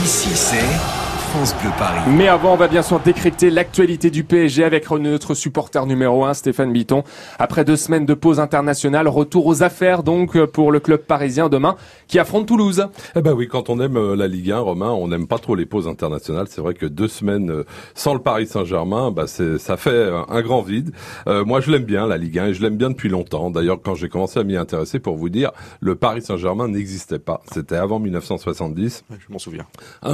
Ici, c'est France Bleu Paris. Mais avant, on va bien sûr décrypter l'actualité du PSG avec notre supporter numéro 1, Stéphane Bitton. Après 2 semaines de pause internationale, retour aux affaires donc pour le club parisien demain qui affronte Toulouse. Eh ben oui, quand on aime la Ligue 1, Romain, on n'aime pas trop les pauses internationales. C'est vrai que 2 semaines sans le Paris Saint-Germain, ça fait un grand vide. Moi, je l'aime bien, la Ligue 1, et je l'aime bien depuis longtemps. D'ailleurs, quand j'ai commencé à m'y intéresser, pour vous dire, le Paris Saint-Germain n'existait pas. C'était avant 1970. Je m'en souviens.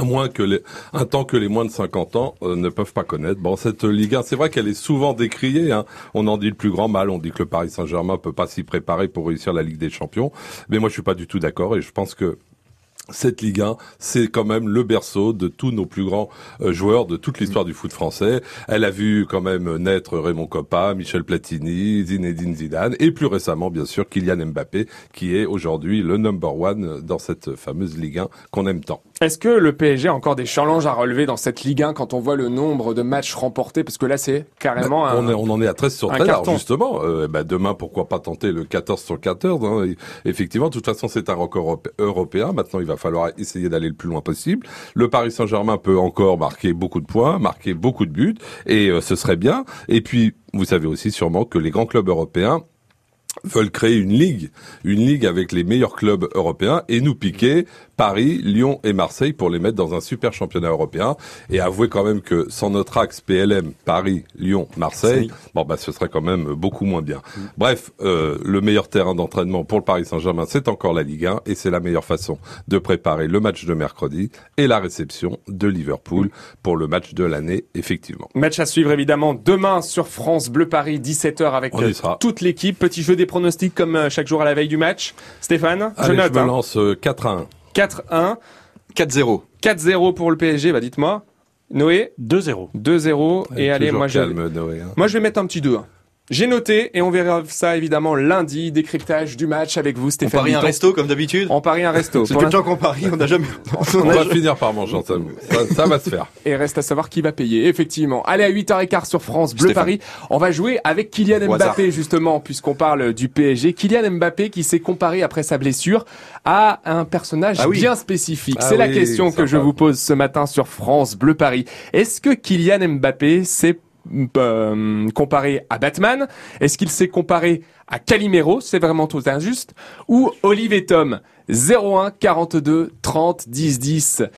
Un temps que les moins de 50 ans ne peuvent pas connaître. Bon, cette Ligue 1, c'est vrai qu'elle est souvent décriée, hein. On en dit le plus grand mal. On dit que le Paris Saint-Germain peut pas s'y préparer pour réussir la Ligue des Champions. Mais moi, je suis pas du tout d'accord, et je pense que cette Ligue 1, c'est quand même le berceau de tous nos plus grands joueurs de toute l'histoire du foot français. Elle a vu quand même naître Raymond Kopa, Michel Platini, Zinedine Zidane, et plus récemment, bien sûr, Kylian Mbappé, qui est aujourd'hui le number one dans cette fameuse Ligue 1 qu'on aime tant. Est-ce que le PSG a encore des challenges à relever dans cette Ligue 1 quand on voit le nombre de matchs remportés? Parce que là, c'est carrément on en est à 13 sur 13. Alors justement, demain, pourquoi pas tenter le 14 sur 14, hein. Effectivement, de toute façon, c'est un record européen. Maintenant, il va falloir essayer d'aller le plus loin possible. Le Paris Saint-Germain peut encore marquer beaucoup de points, marquer beaucoup de buts, et ce serait bien. Et puis, vous savez aussi sûrement que les grands clubs européens veulent créer une ligue avec les meilleurs clubs européens et nous piquer Paris, Lyon et Marseille pour les mettre dans un super championnat européen. Et avouez quand même que sans notre axe PLM, Paris, Lyon, Marseille, ce serait quand même beaucoup moins bien. Bref, le meilleur terrain d'entraînement pour le Paris Saint-Germain, c'est encore la Ligue 1, et c'est la meilleure façon de préparer le match de mercredi et la réception de Liverpool pour le match de l'année, effectivement. Match à suivre évidemment demain sur France Bleu Paris, 17h avec toute l'équipe. Petit jeu des pronostics comme chaque jour à la veille du match. Stéphane, je me lance 4-1. 4-1. 4-0. 4-0 pour le PSG, dites-moi. Noé 2-0. 2-0. Et allez, moi Noé, moi je vais mettre un petit 2. J'ai noté, et on verra ça évidemment lundi, décryptage du match avec vous, Stéphane. On parie un resto comme d'habitude. On parie un resto. C'est tout le temps qu'on parie, on n'a jamais. On va finir par manger ensemble. Ça va se faire. Et reste à savoir qui va payer, effectivement. Allez, à 8h15 sur France Bleu Paris, on va jouer avec Kylian Mbappé, justement, puisqu'on parle du PSG. Kylian Mbappé qui s'est comparé après sa blessure à un personnage bien spécifique. C'est la question que je vous pose ce matin sur France Bleu Paris. Est-ce que Kylian Mbappé s'est comparé à Batman? Est-ce qu'il s'est comparé à Calimero? C'est vraiment tout injuste. Ou Olive et Tom? 01 42 30 10 10.